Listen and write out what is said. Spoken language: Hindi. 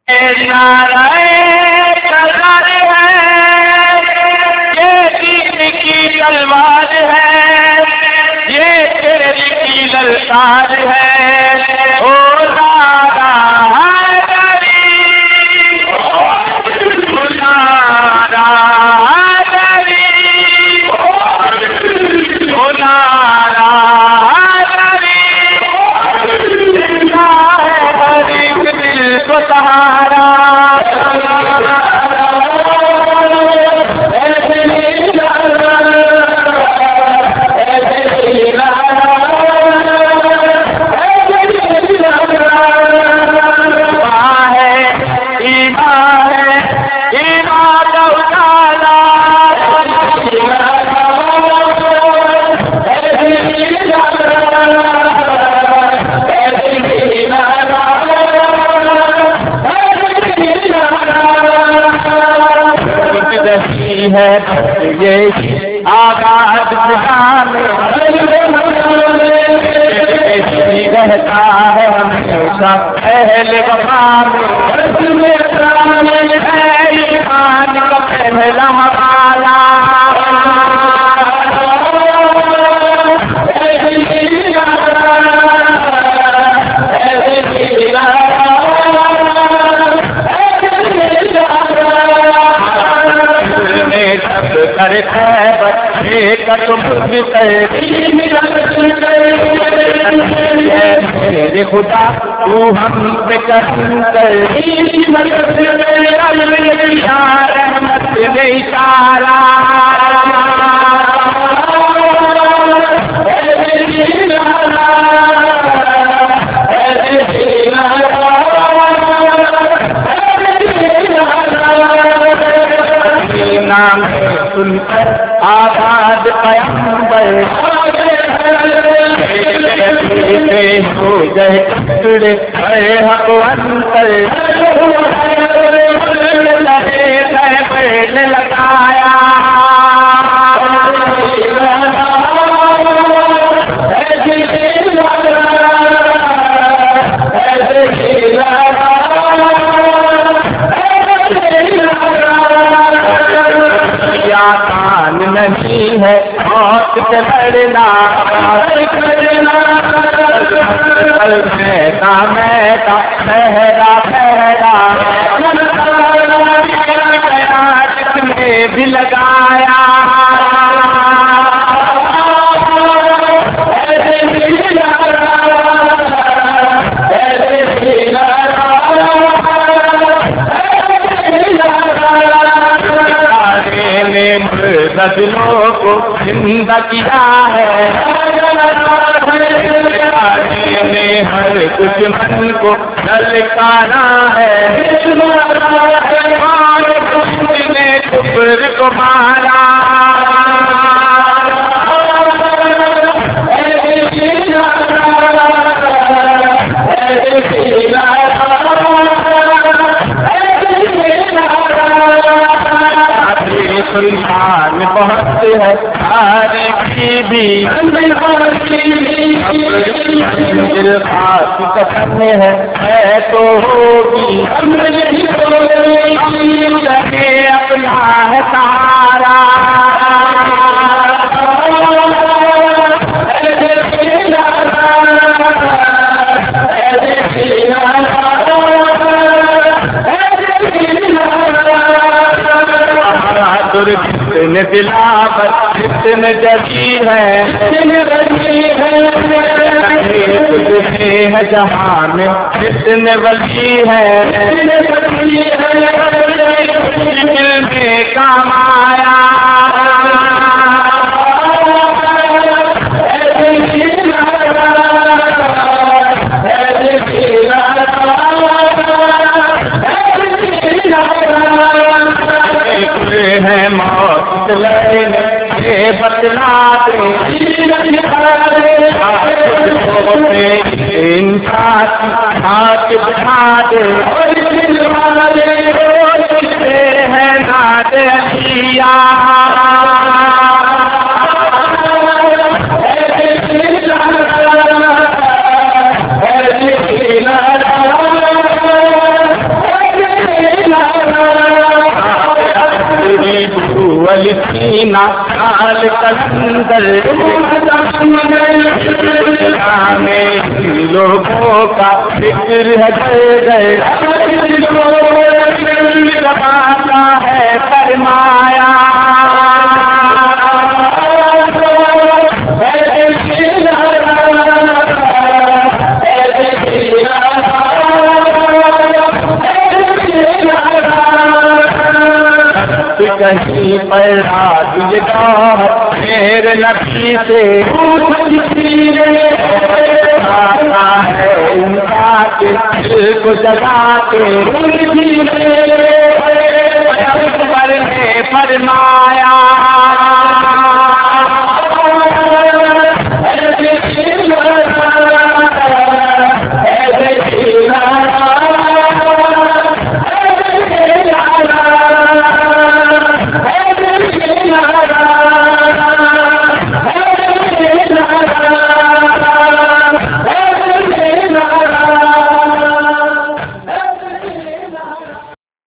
नाराए तलवार है, ये दीन की तलवार है, ये तेरी की ललकार है। ओ नारा हैदरी, ओ नारा हैदरी, ओ नारा हैदरी, जिंदा है हर एक दिल को सहारा। है ये आगाज रहता है हमेशा पहले वफा में है ईमान का पहला हवाला। बच्चे का तुम मेरे खुदा तू हम पे करम कर, रहमत दे इशारा। नाम सुनकर आबाद पैगंबर हो गए टुकड़े हक अंतर, लगे लगाया आसान नहीं है मौत से लड़ना, महका महका पहरा पहरा जिसने भी लगाया। दिलों को जिंदा किया है, ने हर कुछ मन को ललकारा है। ने कुफर को मारा, सुल्तान बहुत है सारे की भी दिल खास कसम है तो होगी, लगे अपना है सहारा। कितने दिलावर कितने जगी है, जहाँ में कितने वली है, दिल में काम आया। है मौत लेने बतला दे इंसान हाथ बिठा दे, है नाद अलिया सीना काल कलंदर में लोगों का फिक्र है गए लगाता है फरमाया कहीं पर राजिएगा मेरे नबी से आता है उनका के दिल को जगा के पर ने फरमाया